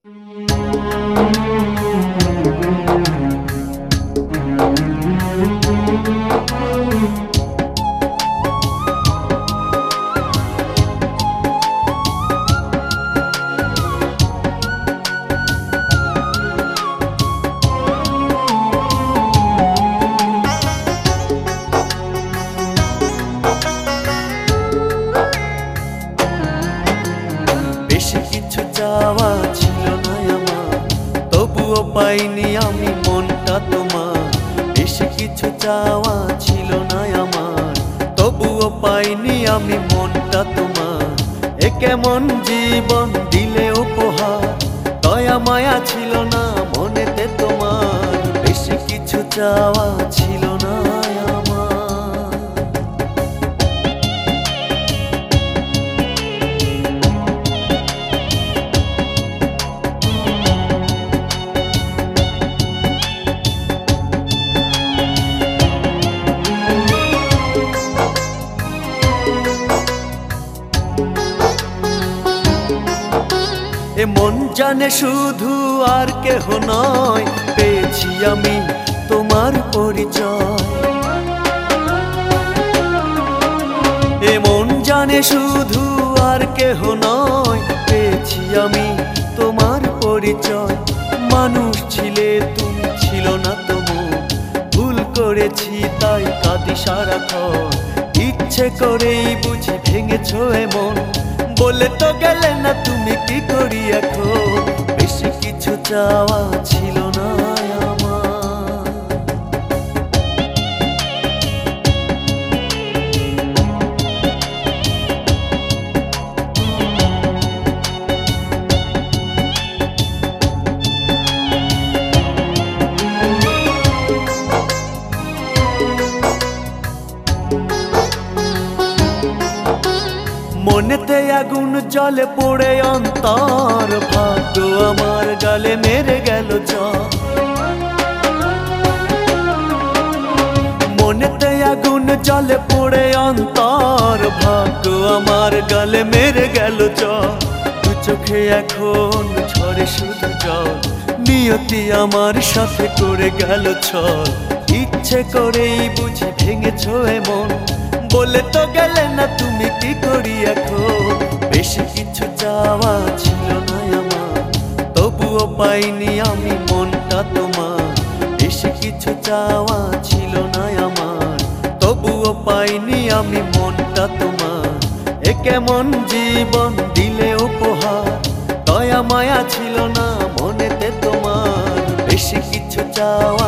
বেশি কিছু চাওয়া ছিল না আমার, তবুও পাইনি আমি মনটা তোমার। বেশি কিছু চাওয়া ছিল না আমার, তবুও পাইনি আমি মনটা তোমার। এ কেমন জীবন দিলে উপহার, দয়া মায়া ছিল না মনেতে তোমার। বেশি কিছু চাওয়া ছিল না আমার। এ মন জানে শুধু আর কেহ নয়, পেয়েছি আমি তোমার পরিচয়। এ মন জানে শুধু আর কেহ নয়, পেয়েছি আমি তোমার পরিচয়। মানুষ ছিলে তুমি, ছিল না তবু ভুল করেছি তাই কাঁদি সারাক্ষণ। ইচ্ছে করেই বুঝি ভেঙেছো এমন, বলে তো গেলে না তুমি কি করি এখন। বেশি কিছু চাওয়া ছিল না আমার। মনেতে আগুন জলে পড়ে অন্তর, ভাগ্য আমার গালে মেরে গেল ঝড়। মনেতে আগুন জলে পড়ে অন্তর, ভাগ্য আমার গালে মেরে গেল ঝড়। দু চোখে এখন ঝরে শুধু জল, নিয়তি আমার সাথে করে গেল ছল। ইচ্ছে করেই বুঝি ভেঙেছো এমন, বলে তো গেলে না তুমি কি করি এখন। বেশি কিছু চাওয়া ছিল না আমার, তবুও পাইনি আমি মনটা তোমার। বেশি কিছু চাওয়া ছিল না আমার, তবুও পাইনি আমি মনটা তোমার। এ কেমন জীবন দিলে উপহার, দয়া মায়া ছিল না মনেতে তোমার। বেশি কিছু চাওয়া